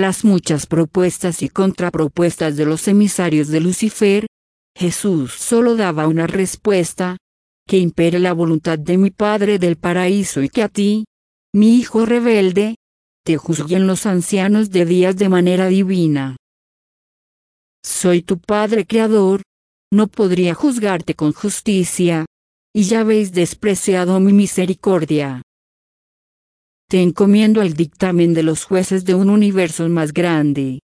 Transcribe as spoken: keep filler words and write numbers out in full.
las muchas propuestas y contrapropuestas de los emisarios de Lucifer, Jesús solo daba una respuesta: que impere la voluntad de mi Padre del paraíso y que a ti, mi hijo rebelde, te juzguen los ancianos de días de manera divina. Soy tu Padre Creador, no podría juzgarte con justicia, y ya habéis despreciado mi misericordia. Te encomiendo al dictamen de los jueces de un universo más grande.